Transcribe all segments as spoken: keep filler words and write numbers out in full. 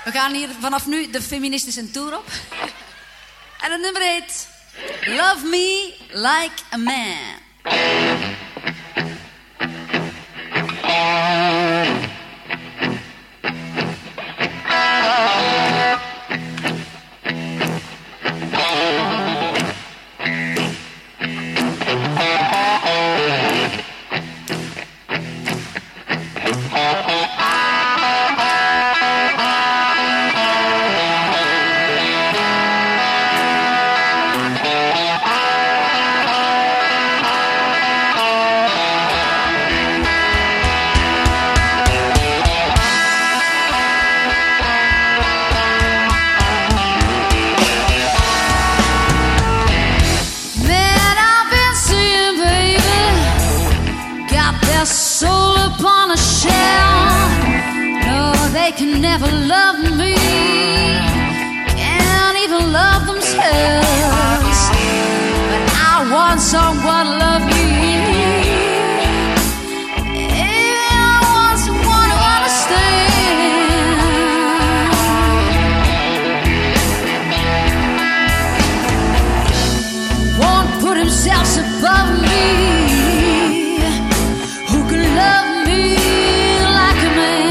We gaan hier vanaf nu de feministische tour op. En het nummer heet Love Me Like a Man. Can never love me, can't even love themselves. But I want someone to love me. I want someone to understand. Won't put himself above me. Who can love me like a man?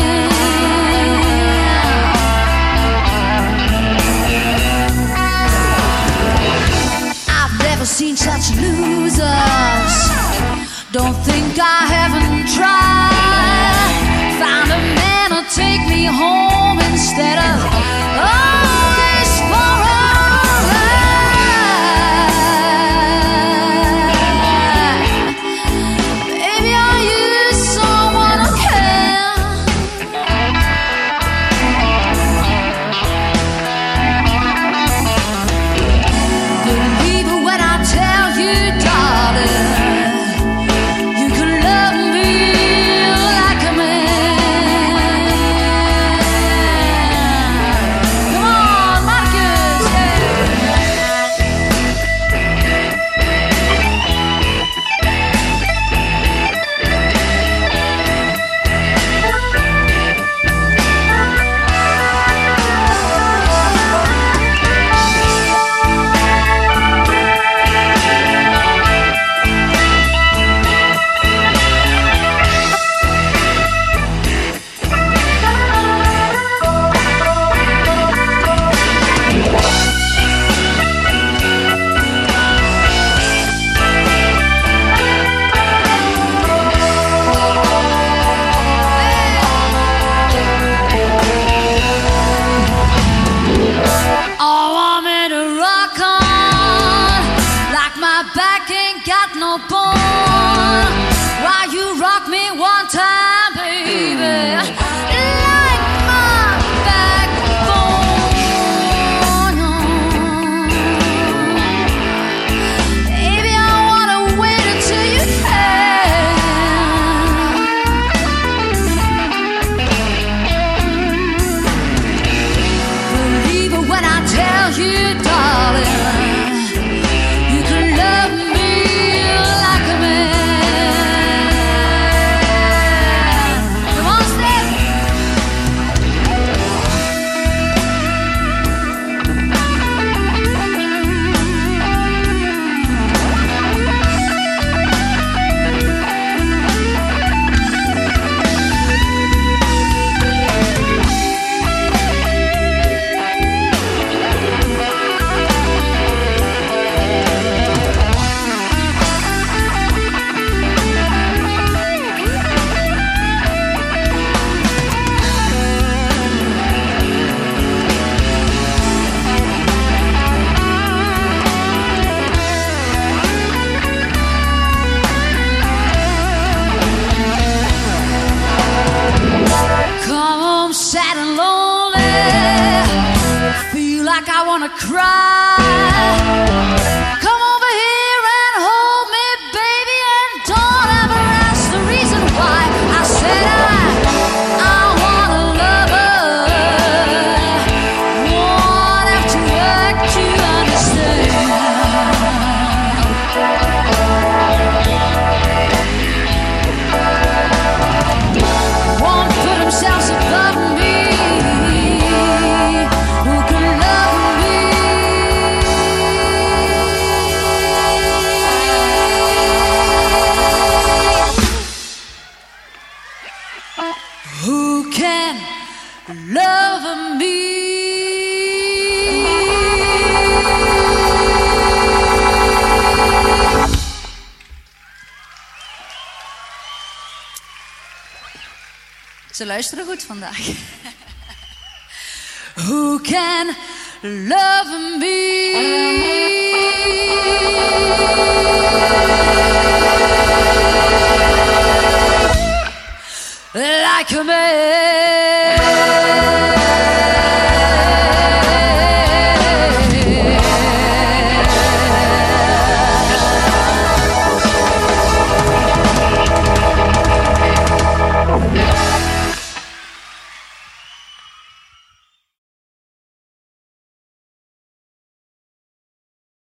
Seen such losers. Don't think I haven't tried. Found a man to take me home instead of always for a ride. Baby, are you someone who can? Believe it when I tell you, darling, you can love me like a man. Come on, Marcus, won't put himself above me. love me. Ze luisteren goed vandaag. Who can love me like a man?